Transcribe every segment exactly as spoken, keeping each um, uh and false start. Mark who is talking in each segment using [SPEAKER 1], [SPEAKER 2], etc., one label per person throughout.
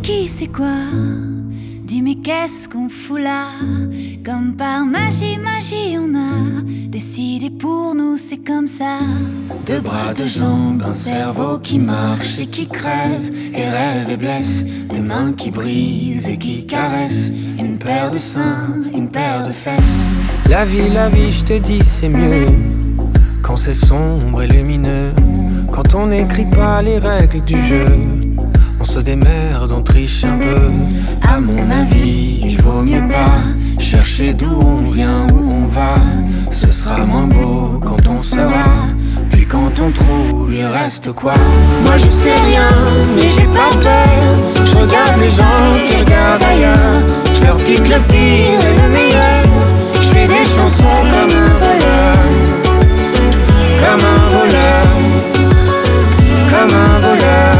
[SPEAKER 1] qui, c'est quoi? Dis mais qu'est-ce qu'on fout là? Comme par magie, magie, on a décidé pour nous, c'est comme ça.
[SPEAKER 2] Deux bras, deux jambes, un cerveau qui marche et qui crève et rêve et blesse, des mains qui brisent et qui caressent, une paire de seins, une paire de fesses.
[SPEAKER 3] La vie, la vie, je te dis c'est mieux quand c'est sombre et lumineux, quand on n'écrit pas les règles du jeu. On se démerde, on triche un peu.
[SPEAKER 2] À mon avis, il vaut mieux pas chercher d'où on vient, où on va. Ce sera moins beau quand on saura. Puis quand on trouve, il reste quoi? Moi je sais rien, mais j'ai pas peur. Je regarde les gens qui regardent ailleurs. Je leur pique le pire et le meilleur. Je fais des chansons comme un voleur. Comme un voleur. Comme un voleur.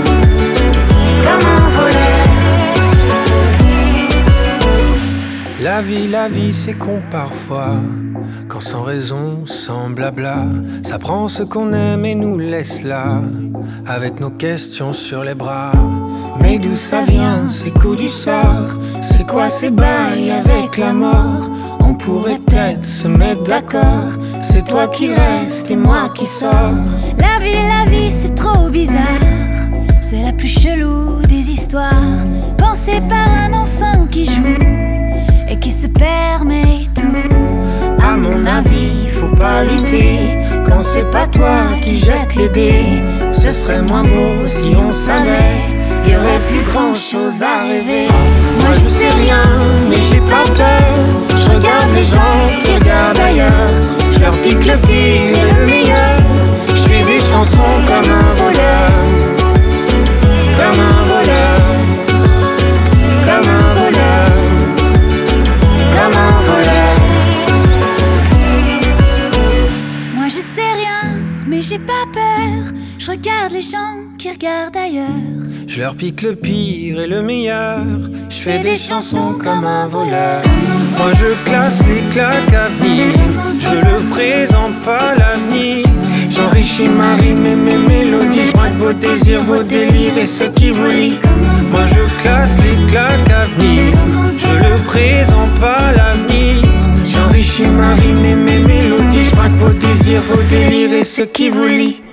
[SPEAKER 3] La vie, la vie, c'est con parfois, quand sans raison, sans blabla, ça prend ce qu'on aime et nous laisse là, avec nos questions sur les bras.
[SPEAKER 2] Mais d'où ça vient, ces coups du sort? C'est quoi ces bails avec la mort? On pourrait peut-être se mettre d'accord. C'est toi qui restes et moi qui sors.
[SPEAKER 1] La vie, la vie, c'est trop bizarre. C'est la plus chelou des histoires, pensée par un enfant qui joue et qui se permet tout.
[SPEAKER 2] À mon avis, faut pas lutter quand c'est pas toi qui jette les dés. Ce serait moins beau si on savait, y aurait plus grand chose à rêver. Moi je sais rien, mais j'ai pas peur. Je regarde les gens qui regardent ailleurs. Je leur pique le pire et le meilleur. Je fais des chansons comme un voleur. Comme un voleur. Comme un voleur. Comme un voleur.
[SPEAKER 1] Moi je sais rien, mais j'ai pas peur. Je regarde les gens qui regardent ailleurs.
[SPEAKER 3] Je leur pique le pire et le meilleur.
[SPEAKER 2] Je fais des chansons comme un voleur.
[SPEAKER 3] Moi je classe les claques à venir. Je le présente pas l'avenir.
[SPEAKER 2] J'enrichis ma rime et mes mélodies. Je braque vos désirs, vos délires et ceux qui vous lient.
[SPEAKER 3] Moi je classe les claques à venir. Je le présente pas l'avenir.
[SPEAKER 2] J'enrichis ma rime et mes mélodies. Je braque vos désirs, vos délires et ceux qui vous lient.